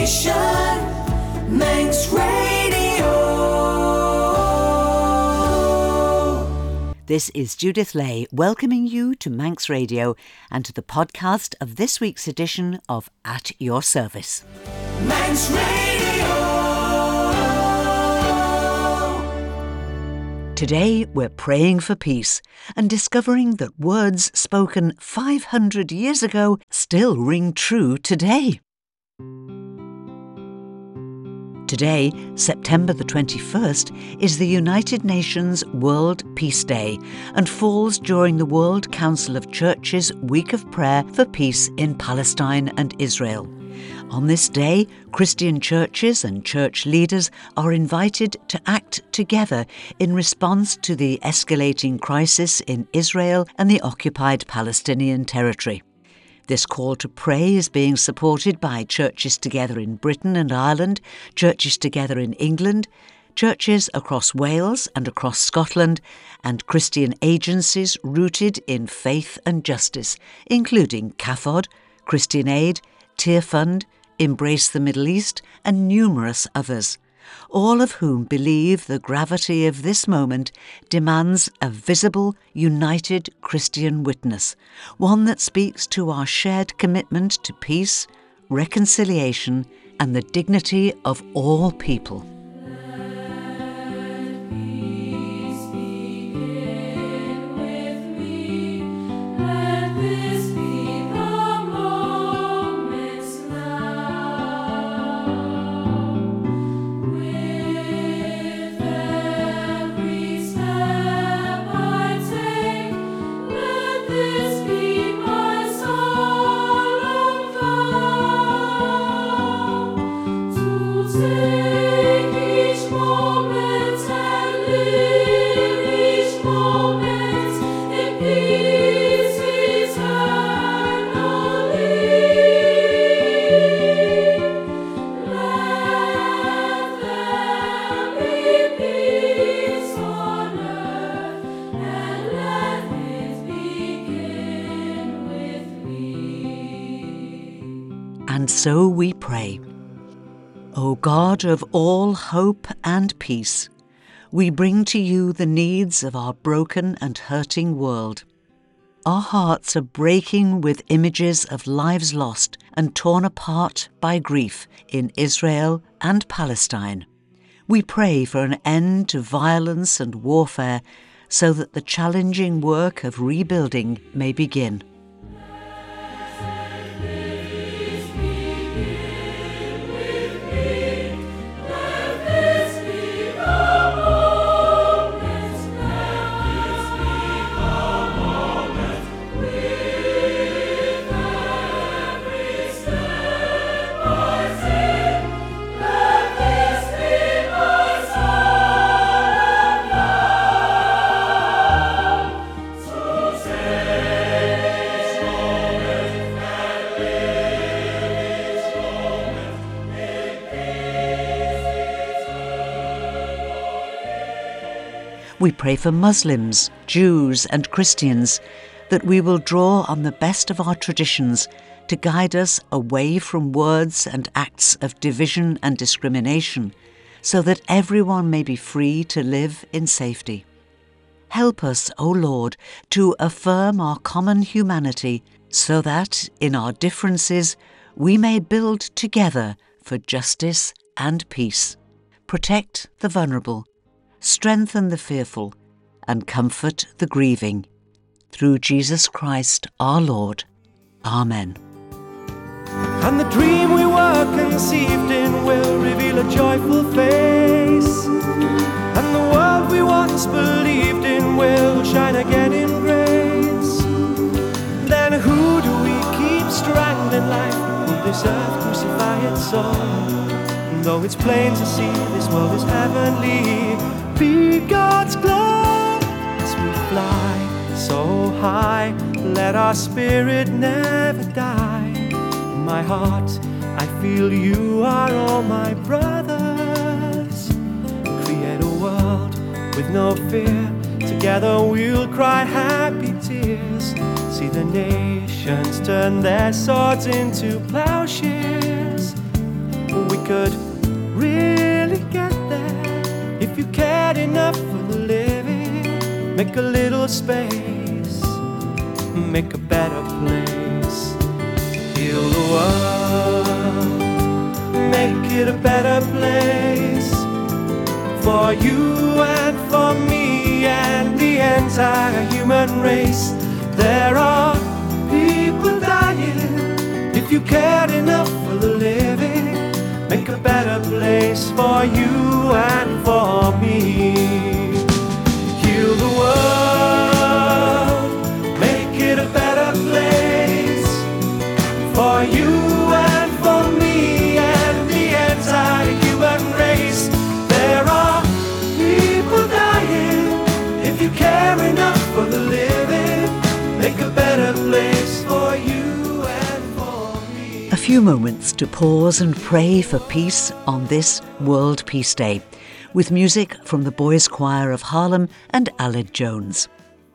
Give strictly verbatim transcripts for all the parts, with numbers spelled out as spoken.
nation, Manx Radio. This is Judith Lay welcoming you to Manx Radio and to the podcast of this week's edition of At Your Service. Manx Radio. Today we're praying for peace and discovering that words spoken five hundred years ago still ring true today. Today, September the twenty-first, is the United Nations World Peace Day and falls during the World Council of Churches' Week of Prayer for Peace in Palestine and Israel. On this day, Christian churches and church leaders are invited to act together in response to the escalating crisis in Israel and the occupied Palestinian territory. This call to pray is being supported by Churches Together in Britain and Ireland, Churches Together in England, churches across Wales and across Scotland, and Christian agencies rooted in faith and justice, including C A F O D, Christian Aid, Tear Fund, Embrace the Middle East, and numerous others, all of whom believe the gravity of this moment demands a visible, united Christian witness, one that speaks to our shared commitment to peace, reconciliation, and the dignity of all people. And so we pray. O God of all hope and peace, we bring to you the needs of our broken and hurting world. Our hearts are breaking with images of lives lost and torn apart by grief in Israel and Palestine. We pray for an end to violence and warfare so that the challenging work of rebuilding may begin. We pray for Muslims, Jews and Christians that we will draw on the best of our traditions to guide us away from words and acts of division and discrimination so that everyone may be free to live in safety. Help us, O Lord, to affirm our common humanity so that, in our differences, we may build together for justice and peace, protect the vulnerable, strengthen the fearful, and comfort the grieving. Through Jesus Christ our Lord. Amen. And the dream we were conceived in will reveal a joyful face, and the world we once believed in will shine again in grace. Then who do we keep stranded life? Will this earth crucify its soul? Though it's plain to see this world is heavenly, be God's glow as we fly so high. Let our spirit never die. In my heart, I feel you are all my brothers. Create a world with no fear. Together we'll cry happy tears. See the nations turn their swords into plowshares. We could really get there if you cared enough for the living. Make a little space, make a better place. Heal the world, make it a better place for you and for me and the entire human race. There are people dying. If you cared enough for the living, make a better place for you and for me. Heal the world, make it a better place for you and for me and the entire human race. There are people dying. If you care enough for the living, make a better place for you and for me. A few moments to pause and pray for peace on this World Peace Day, with music from the Boys' Choir of Harlem and Aled Jones.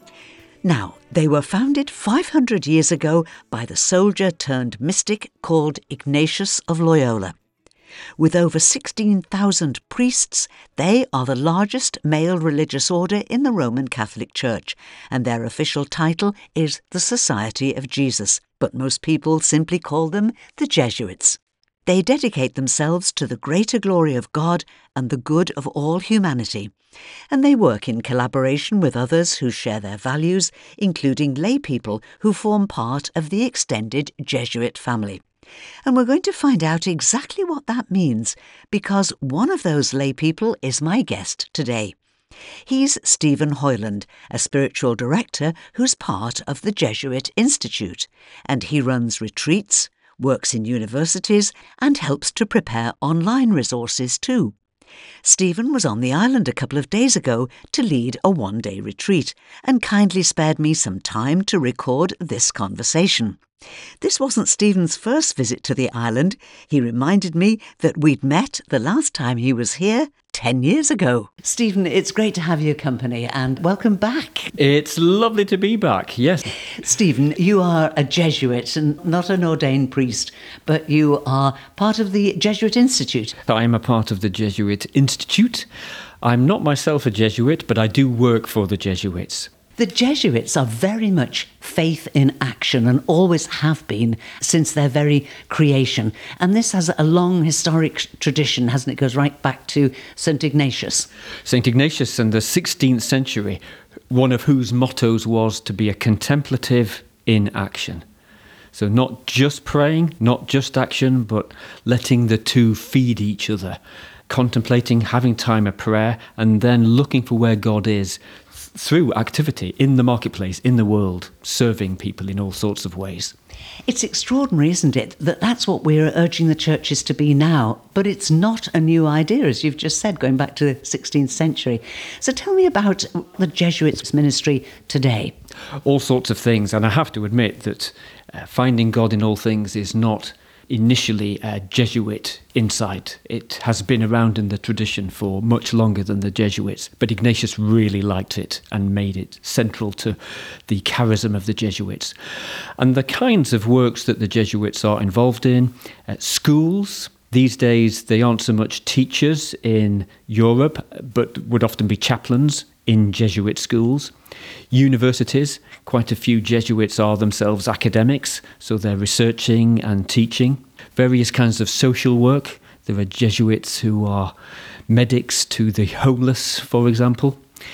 Now, they were founded five hundred years ago by the soldier turned mystic called Ignatius of Loyola. With over sixteen thousand priests, they are the largest male religious order in the Roman Catholic Church, and their official title is the Society of Jesus, but most people simply call them the Jesuits. They dedicate themselves to the greater glory of God and the good of all humanity, and they work in collaboration with others who share their values, including lay people who form part of the extended Jesuit family. And we're going to find out exactly what that means, because one of those lay people is my guest today. He's Stephen Hoyland, a spiritual director who's part of the Jesuit Institute, and he runs retreats, works in universities, and helps to prepare online resources too. Stephen was on the island a couple of days ago to lead a one-day retreat and kindly spared me some time to record this conversation. This wasn't Stephen's first visit to the island. He reminded me that we'd met the last time he was here ten years ago. Stephen, it's great to have your company and welcome back. It's lovely to be back, yes. Stephen, you are a Jesuit and not an ordained priest, but you are part of the Jesuit Institute. I am a part of the Jesuit Institute. I'm not myself a Jesuit, but I do work for the Jesuits. The Jesuits are very much faith in action and always have been since their very creation. And this has a long historic tradition, hasn't it? It goes right back to Saint Ignatius. Saint Ignatius in the sixteenth century, one of whose mottos was to be a contemplative in action. So not just praying, not just action, but letting the two feed each other. Contemplating, having time of prayer, and then looking for where God is through activity in the marketplace, in the world, serving people in all sorts of ways. It's extraordinary, isn't it, that that's what we're urging the churches to be now, but it's not a new idea, as you've just said, going back to the sixteenth century. So tell me about the Jesuits' ministry today. All sorts of things, and I have to admit that uh, finding God in all things is not initially a Jesuit insight. It has been around in the tradition for much longer than the Jesuits, but Ignatius really liked it and made it central to the charism of the Jesuits. And the kinds of works that the Jesuits are involved in, uh, schools. These days they aren't so much teachers in Europe, but would often be chaplains in Jesuit schools. Universities, quite a few Jesuits are themselves academics, so they're researching and teaching. Various kinds of social work. There are Jesuits who are medics to the homeless, for example.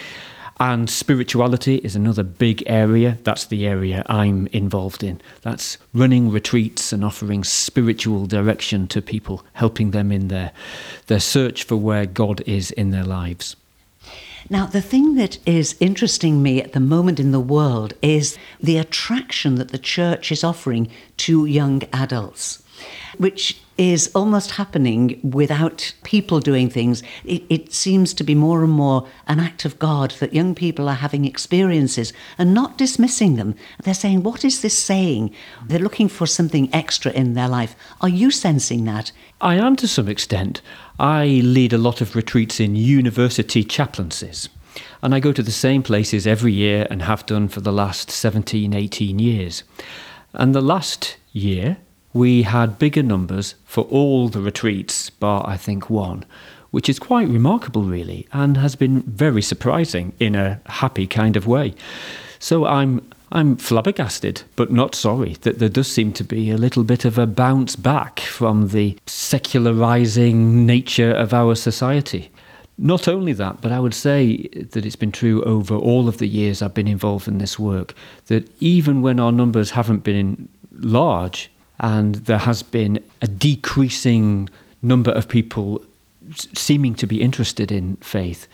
And spirituality is another big area. That's the area I'm involved in. That's running retreats and offering spiritual direction to people, helping them in their, their search for where God is in their lives. Now, the thing that is interesting me at the moment in the world is the attraction that the church is offering to young adults, which is almost happening without people doing things. It, it seems to be more and more an act of God that young people are having experiences and not dismissing them. They're saying, what is this saying? They're looking for something extra in their life. Are you sensing that? I am to some extent. I lead a lot of retreats in university chaplaincies, and I go to the same places every year and have done for the last seventeen, eighteen years. And the last year, we had bigger numbers for all the retreats, bar I think one, which is quite remarkable really, and has been very surprising in a happy kind of way. So I'm I'm flabbergasted, but not sorry, that there does seem to be a little bit of a bounce back from the secularizing nature of our society. Not only that, but I would say that it's been true over all of the years I've been involved in this work, that even when our numbers haven't been large and there has been a decreasing number of people seeming to be interested in faith,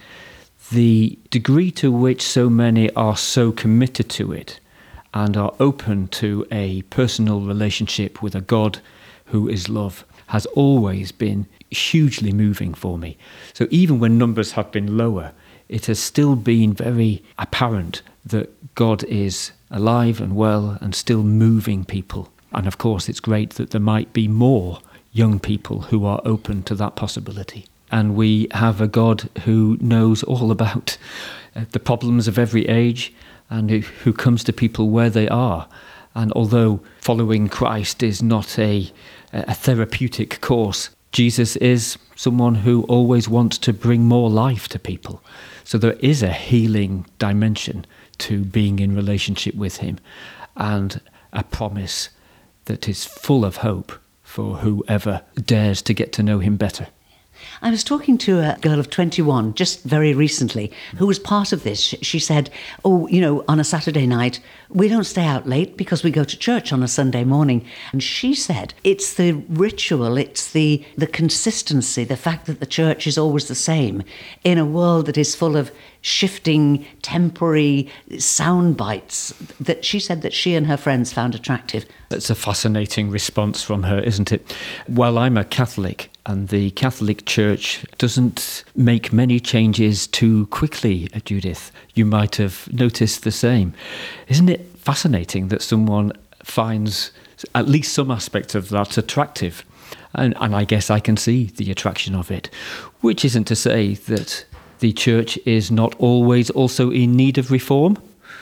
the degree to which so many are so committed to it and are open to a personal relationship with a God who is love has always been hugely moving for me. So even when numbers have been lower, it has still been very apparent that God is alive and well and still moving people. And of course, it's great that there might be more young people who are open to that possibility. And we have a God who knows all about the problems of every age and who, who comes to people where they are. And although following Christ is not a, a therapeutic course, Jesus is someone who always wants to bring more life to people. So there is a healing dimension to being in relationship with him, and a promise that is full of hope for whoever dares to get to know him better. I was talking to a girl of twenty-one just very recently who was part of this. She said, oh, you know, on a Saturday night, we don't stay out late because we go to church on a Sunday morning. And she said, it's the ritual, it's the, the consistency, the fact that the church is always the same in a world that is full of shifting, temporary sound bites that she said that she and her friends found attractive. That's a fascinating response from her, isn't it? Well, I'm a Catholic, and the Catholic Church doesn't make many changes too quickly, Judith. You might have noticed the same. Isn't it fascinating that someone finds at least some aspect of that attractive? And, and I guess I can see the attraction of it, which isn't to say that the Church is not always also in need of reform.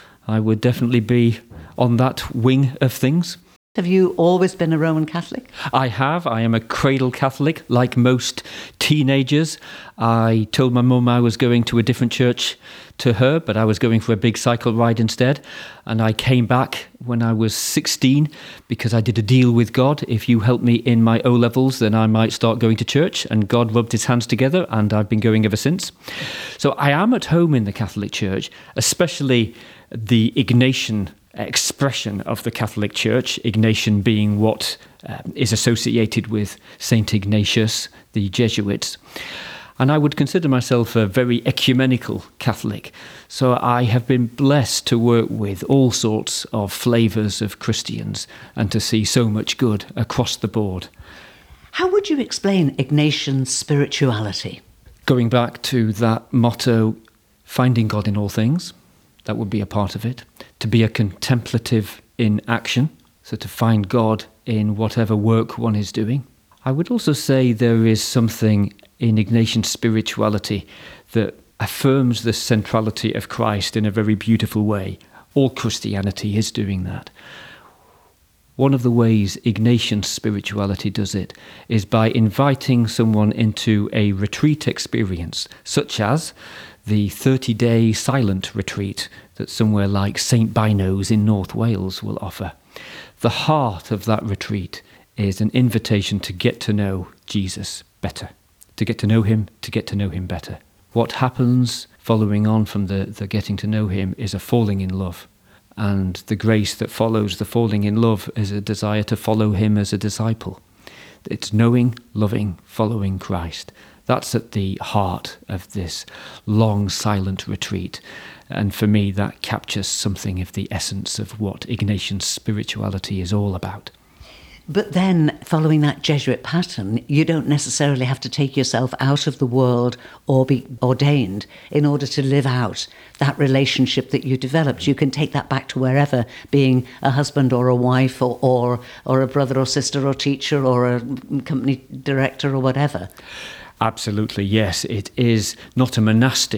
I would definitely be on that wing of things. Have you always been a Roman Catholic? I have. I am a cradle Catholic, like most teenagers. I told my mum I was going to a different church to her, but I was going for a big cycle ride instead. And I came back when I was sixteen because I did a deal with God. If you help me in my O-levels, then I might start going to church. And God rubbed his hands together, and I've been going ever since. So I am at home in the Catholic Church, especially the Ignatian expression of the Catholic Church, Ignatian being what uh, is associated with Saint Ignatius, the Jesuits. And I would consider myself a very ecumenical Catholic. So I have been blessed to work with all sorts of flavours of Christians and to see so much good across the board. How would you explain Ignatian spirituality? Going back to that motto, finding God in all things, that would be a part of it. To be a contemplative in action, so to find God in whatever work one is doing. I would also say there is something in Ignatian spirituality that affirms the centrality of Christ in a very beautiful way. All Christianity is doing that. One of the ways Ignatian spirituality does it is by inviting someone into a retreat experience, such as the thirty-day silent retreat that somewhere like Saint Bino's in North Wales will offer. The heart of that retreat is an invitation to get to know Jesus better, to get to know him, to get to know him better. What happens following on from the, the getting to know him is a falling in love. And the grace that follows the falling in love is a desire to follow him as a disciple. It's knowing, loving, following Christ. That's at the heart of this long, silent retreat. And for me, that captures something of the essence of what Ignatian spirituality is all about. But then, following that Jesuit pattern, you don't necessarily have to take yourself out of the world or be ordained in order to live out that relationship that you developed. You can take that back to wherever, being a husband or a wife or, or, or a brother or sister or teacher or a company director or whatever. Absolutely, yes. It is not a monastic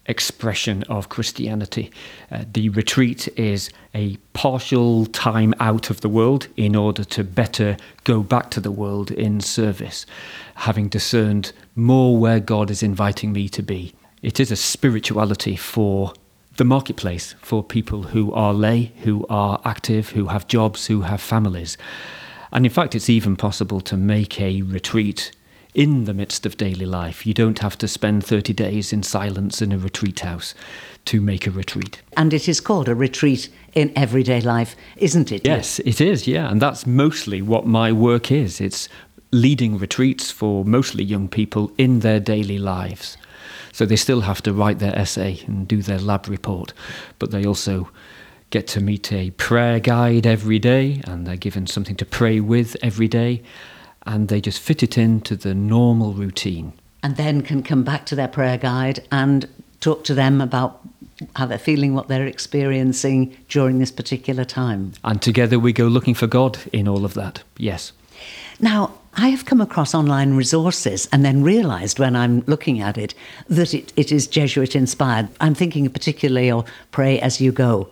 expression of Christianity. Uh, the retreat is a partial time out of the world in order to better go back to the world in service, having discerned more where God is inviting me to be. It is a spirituality for the marketplace, for people who are lay, who are active, who have jobs, who have families. And in fact, it's even possible to make a retreat in the midst of daily life. You don't have to spend thirty days in silence in a retreat house to make a retreat. And it is called a retreat in everyday life, isn't it? Yes, it is, yeah. And that's mostly what my work is. It's leading retreats for mostly young people in their daily lives. So they still have to write their essay and do their lab report, but they also get to meet a prayer guide every day, and they're given something to pray with every day, and they just fit it into the normal routine. And then can come back to their prayer guide and talk to them about how they're feeling, what they're experiencing during this particular time. And together we go looking for God in all of that, yes. Now, I have come across online resources and then realised when I'm looking at it that it, it is Jesuit inspired. I'm thinking particularly of Pray As You Go.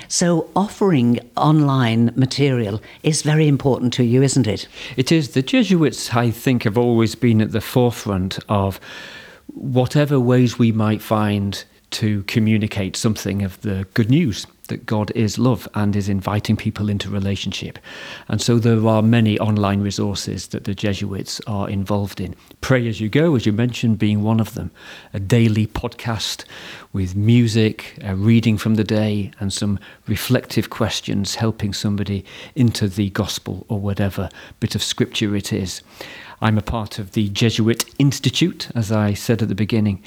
So offering online material is very important to you, isn't it? It is. The Jesuits, I think, have always been at the forefront of whatever ways we might find to communicate something of the good news that God is love and is inviting people into relationship. And so there are many online resources that the Jesuits are involved in. Pray As You Go, as you mentioned, being one of them. A daily podcast with music, a reading from the day, and some reflective questions helping somebody into the gospel or whatever bit of scripture it is. I'm a part of the Jesuit Institute, as I said at the beginning,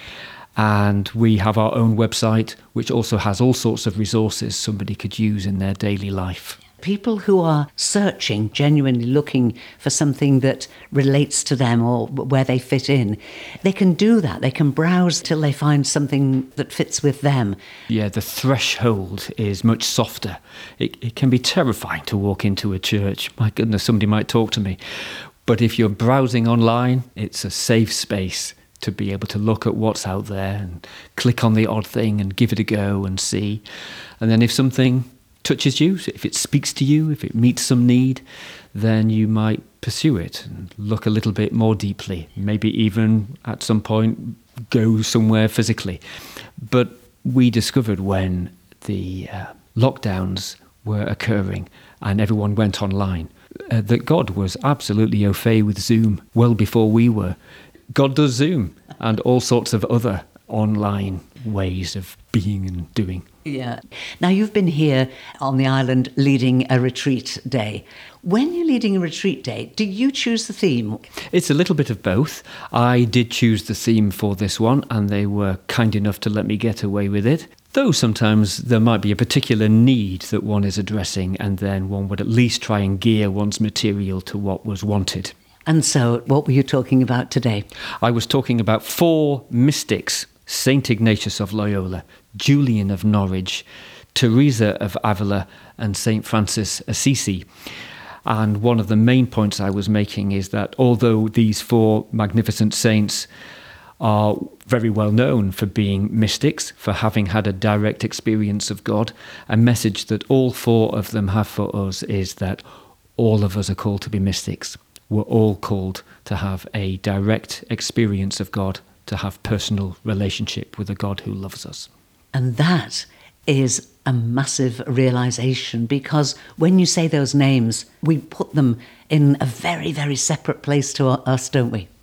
and we have our own website, which also has all sorts of resources somebody could use in their daily life. People who are searching, genuinely looking for something that relates to them or where they fit in, they can do that. They can browse till they find something that fits with them. Yeah, the threshold is much softer. It, it can be terrifying to walk into a church. My goodness, somebody might talk to me. But if you're browsing online, it's a safe space to be able to look at what's out there and click on the odd thing and give it a go and see. And then if something touches you, if it speaks to you, if it meets some need, then you might pursue it and look a little bit more deeply, maybe even at some point go somewhere physically. But we discovered when the uh, lockdowns were occurring and everyone went online, uh, that God was absolutely au fait with Zoom well before we were. God does Zoom and all sorts of other online ways of being and doing. Yeah. Now, you've been here on the island leading a retreat day. When you're leading a retreat day, do you choose the theme? It's a little bit of both. I did choose the theme for this one, and they were kind enough to let me get away with it. Though sometimes there might be a particular need that one is addressing, and then one would at least try and gear one's material to what was wanted. And so, what were you talking about today? I was talking about four mystics: Saint Ignatius of Loyola, Julian of Norwich, Teresa of Avila, and Saint Francis Assisi. And one of the main points I was making is that although these four magnificent saints are very well known for being mystics, for having had a direct experience of God, a message that all four of them have for us is that all of us are called to be mystics. We're all called to have a direct experience of God, to have personal relationship with a God who loves us. And that is a massive realisation, because when you say those names, we put them in a very, very separate place to us, don't we?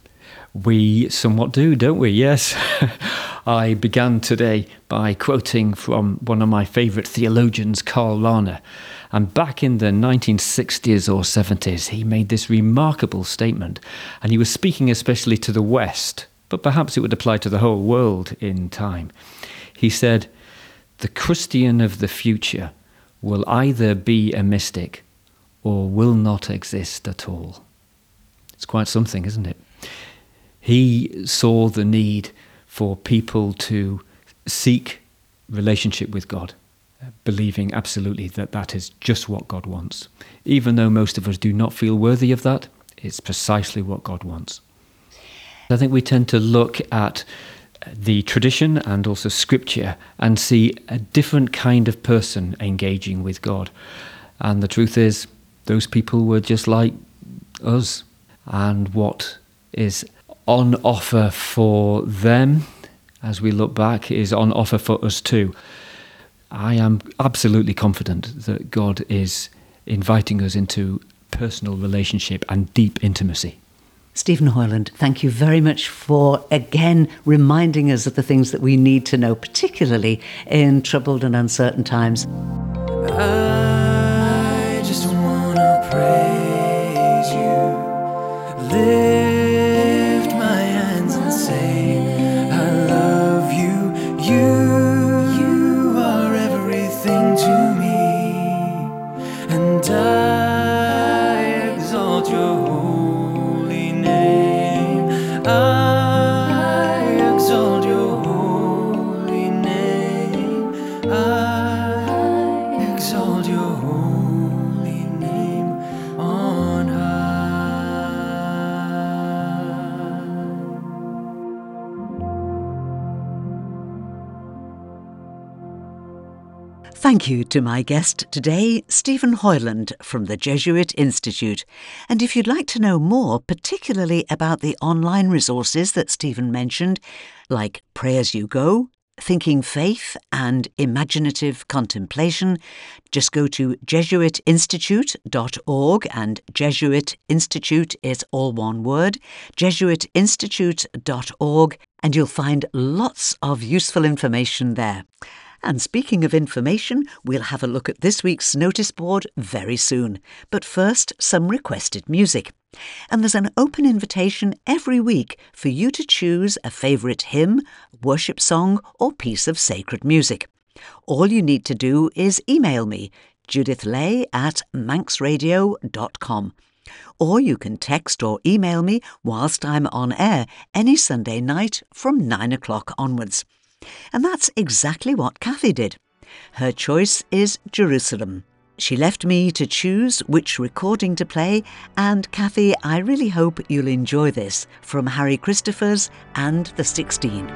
We somewhat do, don't we? Yes. I began today by quoting from one of my favourite theologians, Karl Rahner. And back in the nineteen sixties or seventies, he made this remarkable statement. And he was speaking especially to the West, but perhaps it would apply to the whole world in time. He said, "The Christian of the future will either be a mystic or will not exist at all." It's quite something, isn't it? He saw the need for people to seek relationship with God, believing absolutely that that is just what God wants. Even though most of us do not feel worthy of that, it's precisely what God wants. I think we tend to look at the tradition and also scripture and see a different kind of person engaging with God. And the truth is, those people were just like us. And what is on offer for them, as we look back, is on offer for us too. I am absolutely confident that God is inviting us into personal relationship and deep intimacy. Stephen Hoyland, thank you very much for, again, reminding us of the things that we need to know, particularly in troubled and uncertain times. I just wanna praise you, lift my hands and say, I love you, you, you are everything to me, and I exalt your holy name, I exalt your holy name, I exalt your holy name on high. Thank you to my guest today, Stephen Hoyland from the Jesuit Institute. And if you'd like to know more, particularly about the online resources that Stephen mentioned, like Pray As You Go, Thinking Faith and Imaginative Contemplation, just go to jesuit institute dot org, and Jesuit Institute is all one word, jesuit institute dot org, and you'll find lots of useful information there. And speaking of information, we'll have a look at this week's notice board very soon. But first, some requested music. And there's an open invitation every week for you to choose a favourite hymn, worship song or piece of sacred music. All you need to do is email me, judith lay at manx radio dot com. Or you can text or email me whilst I'm on air any Sunday night from nine o'clock onwards. And that's exactly what Kathy did. Her choice is Jerusalem. She left me to choose which recording to play, and Kathy, I really hope you'll enjoy this from Harry Christophers and the Sixteen.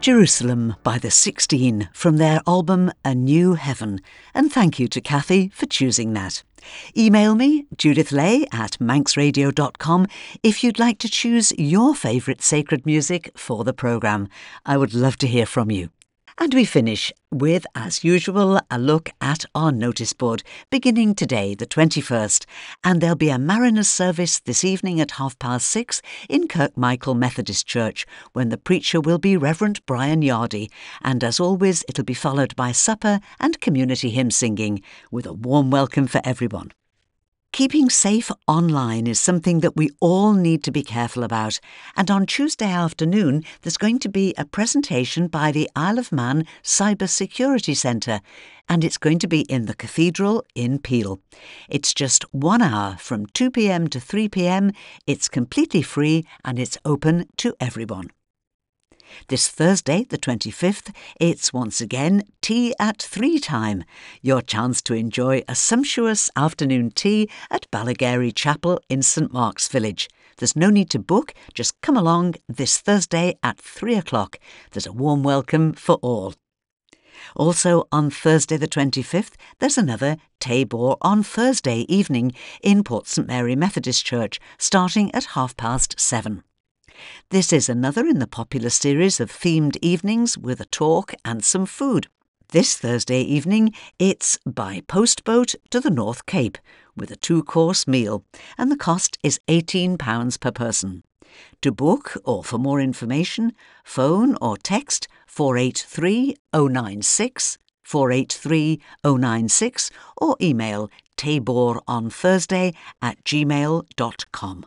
Jerusalem by the sixteen from their album A New Heaven, and thank you to Kathy for choosing that. Email me, Judith Lay at manx radio dot com, if you'd like to choose your favourite sacred music for the programme. I would love to hear from you. And we finish with, as usual, a look at our notice board, beginning today, the twenty-first, and there'll be a Mariners service this evening at half past six in Kirkmichael Methodist Church, when the preacher will be Reverend Brian Yardy, and as always, it'll be followed by supper and community hymn singing, with a warm welcome for everyone. Keeping safe online is something that we all need to be careful about, and on Tuesday afternoon there's going to be a presentation by the Isle of Man Cyber Security Centre, and it's going to be in the Cathedral in Peel. It's just one hour from two p.m. to three p.m, it's completely free and it's open to everyone. This Thursday, the twenty-fifth, it's once again tea at three time. Your chance to enjoy a sumptuous afternoon tea at Balagary Chapel in St Mark's Village. There's no need to book, just come along this Thursday at three o'clock. There's a warm welcome for all. Also on Thursday the twenty-fifth, there's another Tabor on Thursday evening in Port St Mary Methodist Church, starting at half past seven. This is another in the popular series of themed evenings with a talk and some food. This Thursday evening, it's by postboat to the North Cape with a two-course meal, and the cost is eighteen pounds per person. To book or for more information, phone or text four eight three oh nine six, four eight three oh nine six, or email taboronThursday at gmail dot com.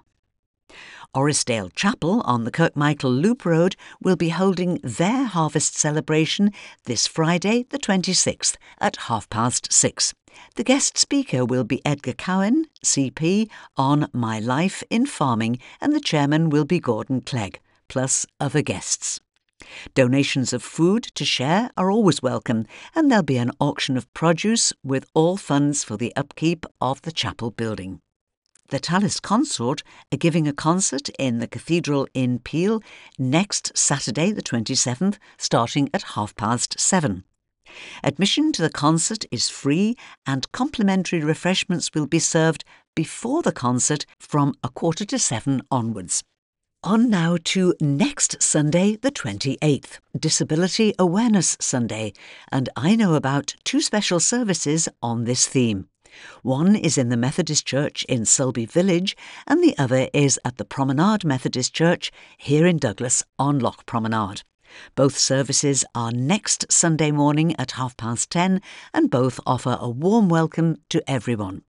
Orrisdale Chapel on the Kirkmichael Loop Road will be holding their harvest celebration this Friday the twenty-sixth at half past six. The guest speaker will be Edgar Cowan, C P, on My Life in Farming, and the chairman will be Gordon Clegg, plus other guests. Donations of food to share are always welcome, and there'll be an auction of produce with all funds for the upkeep of the chapel building. The Tallis Consort are giving a concert in the Cathedral in Peel next Saturday the twenty-seventh, starting at half past seven. Admission to the concert is free, and complimentary refreshments will be served before the concert from a quarter to seven onwards. On now to next Sunday the twenty-eighth, Disability Awareness Sunday, and I know about two special services on this theme. One is in the Methodist Church in Sulby Village, and the other is at the Promenade Methodist Church here in Douglas on Loch Promenade. Both services are next Sunday morning at half past ten, and both offer a warm welcome to everyone.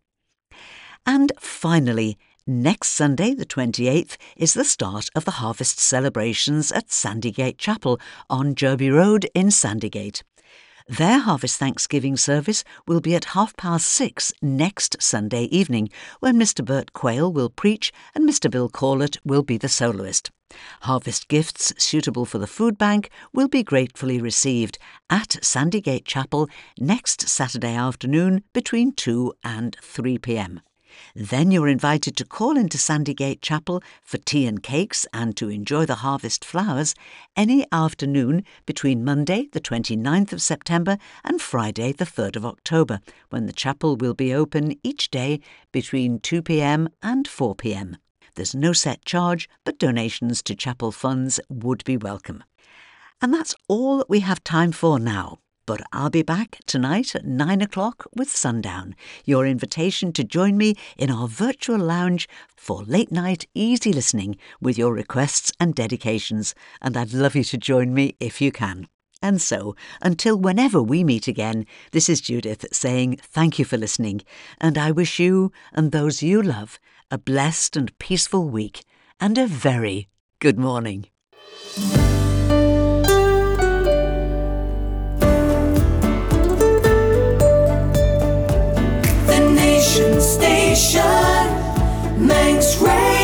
And finally, next Sunday, the twenty-eighth, is the start of the harvest celebrations at Sandygate Chapel on Jerby Road in Sandygate. Their Harvest Thanksgiving service will be at half past six next Sunday evening, when Mister Bert Quayle will preach and Mister Bill Corlett will be the soloist. Harvest gifts suitable for the food bank will be gratefully received at Sandygate Chapel next Saturday afternoon between two and three p.m. Then you're invited to call into Sandygate Chapel for tea and cakes and to enjoy the harvest flowers any afternoon between Monday the twenty-ninth of September and Friday the third of October, when the chapel will be open each day between two p.m. and four p.m. There's no set charge, but donations to chapel funds would be welcome. And that's all that we have time for now. But I'll be back tonight at nine o'clock with Sundown, your invitation to join me in our virtual lounge for late night easy listening with your requests and dedications, and I'd love you to join me if you can. And so, until whenever we meet again, this is Judith saying thank you for listening, and I wish you and those you love a blessed and peaceful week and a very good morning. Station, Manx Radio.